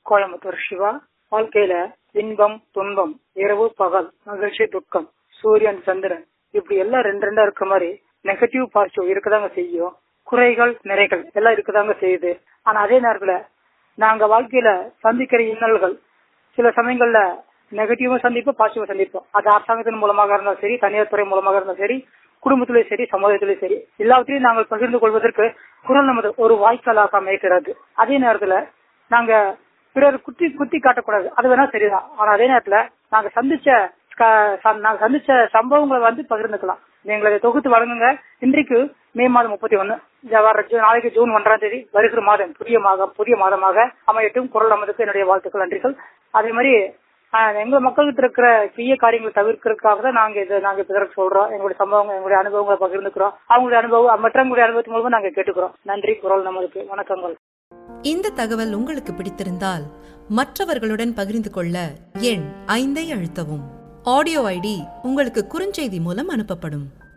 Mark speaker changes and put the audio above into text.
Speaker 1: கோயம்புத்தூர் சிவா. வாழ்க்கையில இன்பம் துன்பம், இரவு பகல், மகிழ்ச்சி துக்கம், சூரியன் சந்திரன் இப்படி எல்லாம் ரெண்டு ரெண்டா இருக்கிற மாதிரி நெகட்டிவ் பாசிட்டிவ் இருக்கதாங்க செய்யும். குறைகள் நிறைகள் எல்லாம் இருக்கதாங்க செய்யுது. ஆனா அதே நேரத்துல நாங்க வாழ்க்கையில சந்திக்கிற இன்னல்கள் சில சமயங்கள்ல நெகட்டிவும் சந்திப்போம், பாசிட்டிவும் சந்திப்போம். அது அரசாங்கத்தின் மூலமாக இருந்தாலும் சரி, தனியார் துறை மூலமாக இருந்தாலும் சரி, குடும்பத்திலேயும் சரி, சமுதாயத்திலேயும் சரி, எல்லாவற்றையும் நாங்கள் பகிர்ந்து கொள்வதற்கு குரல் நமது ஒரு வாய்க்காலாக அமைக்கிறது. அதே நேரத்துல நாங்க பிறர் குத்தி காட்டக்கூடாது, அது வேணா சரிதான். ஆனா அதே நேரத்துல நாங்க சந்திச்ச சம்பவங்களை பகிர்ந்துக்கலாம். எங்களை தொகுத்து வழங்குங்க. இன்றைக்கு மே மாதம் 31, நாளைக்கு ஜூன் 1ஆம் தேதி வருகிற மாதம் புதிய மாதமாக அமையட்டும். குரல் நமதுக்கு என்னுடைய வாழ்த்துக்கள், நன்றிகள். அதே மாதிரி எங்க மக்கள்கிட்ட இருக்கிற தீய காரியங்களை தவிர்க்கிறதுக்காக தான் நாங்க பிறருக்கு சொல்றோம். எங்களுடைய சம்பவங்கள், எங்களுடைய அனுபவங்களை பகிர்ந்துக்கிறோம். அவங்களுடைய அனுபவம் மற்றவங்களுடைய அனுபவத்தின் மூலமா நாங்க கேட்டுக்கிறோம். நன்றி. குரல் நமதுக்கு வணக்கங்கள்.
Speaker 2: இந்த தகவல் உங்களுக்கு பிடித்திருந்தால் மற்றவர்களுடன் பகிர்ந்து கொள்ள எண் 5ஐ அழுத்தவும். ஆடியோ ஐடி உங்களுக்கு குறுஞ்செய்தி மூலம் அனுப்பப்படும்.